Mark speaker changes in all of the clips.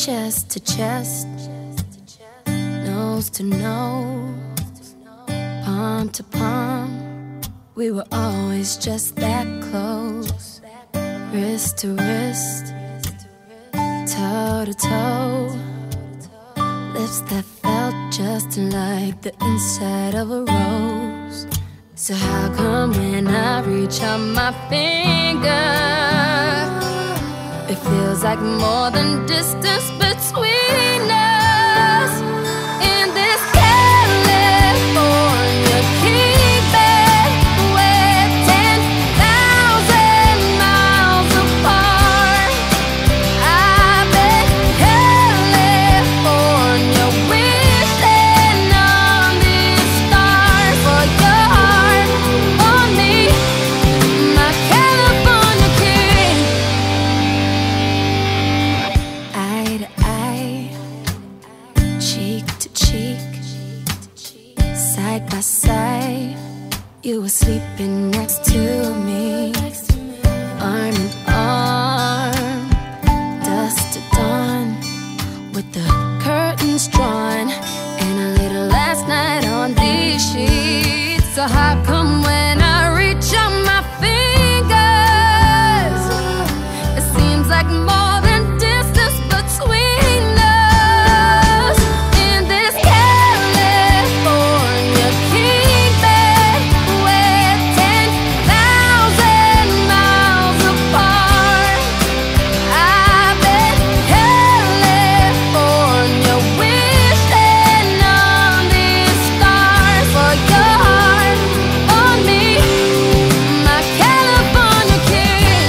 Speaker 1: chest to chest, nose to nose, palm to palm. We were always just that close, wrist to wrist, toe to toe, lips that felt just like the inside of a rose. So how come when I reach out my finger, it feels like more than distance between us? In this California keeping, we're 10,000 miles apart. I've been California wishing on these stars for your heart, for me, my California king. Eye to eye, cheek to cheek, side by side, you were sleeping next to me, arm in arm, dusk to dawn, with the curtains drawn, and a little last night on these sheets. So how come when I reach out my fingers, it seems like more than distance between us? In this California keeping, we're 10,000 miles apart. I've been California wishing on these stars for your heart, for me, my California king.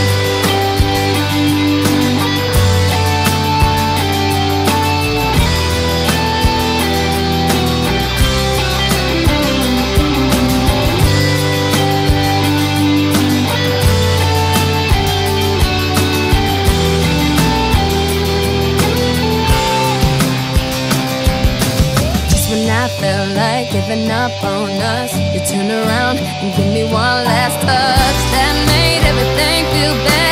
Speaker 1: Just when I felt like giving up on us, you turned around and gave me one last touch that made everything feel better.